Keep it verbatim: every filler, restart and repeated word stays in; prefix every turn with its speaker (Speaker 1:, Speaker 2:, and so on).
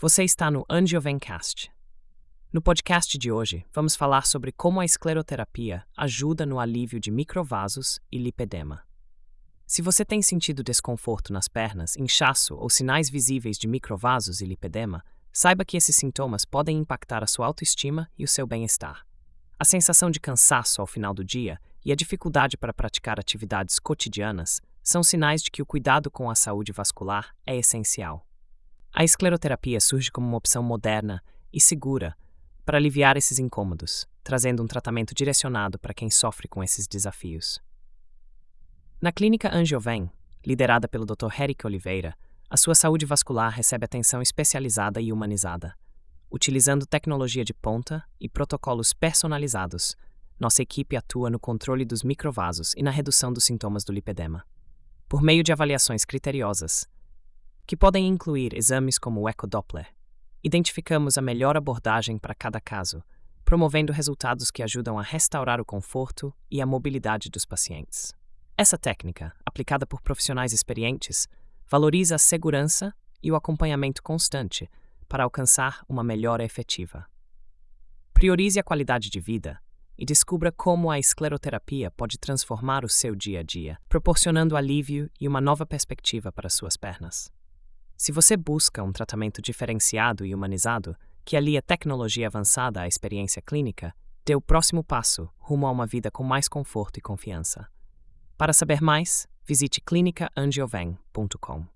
Speaker 1: Você está no Angiovencast. No podcast de hoje, vamos falar sobre como a escleroterapia ajuda no alívio de microvasos e lipedema. Se você tem sentido desconforto nas pernas, inchaço ou sinais visíveis de microvasos e lipedema, saiba que esses sintomas podem impactar a sua autoestima e o seu bem-estar. A sensação de cansaço ao final do dia e a dificuldade para praticar atividades cotidianas são sinais de que o cuidado com a saúde vascular é essencial. A escleroterapia surge como uma opção moderna e segura para aliviar esses incômodos, trazendo um tratamento direcionado para quem sofre com esses desafios. Na clínica Angioven, liderada pelo doutor Eric Oliveira, a sua saúde vascular recebe atenção especializada e humanizada. Utilizando tecnologia de ponta e protocolos personalizados, nossa equipe atua no controle dos microvasos e na redução dos sintomas do lipedema. Por meio de avaliações criteriosas, que podem incluir exames como o ecodoppler, identificamos a melhor abordagem para cada caso, promovendo resultados que ajudam a restaurar o conforto e a mobilidade dos pacientes. Essa técnica, aplicada por profissionais experientes, valoriza a segurança e o acompanhamento constante para alcançar uma melhora efetiva. Priorize a qualidade de vida e descubra como a escleroterapia pode transformar o seu dia a dia, proporcionando alívio e uma nova perspectiva para suas pernas. Se você busca um tratamento diferenciado e humanizado, que alia tecnologia avançada à experiência clínica, dê o próximo passo rumo a uma vida com mais conforto e confiança. Para saber mais, visite clinica angioven ponto com.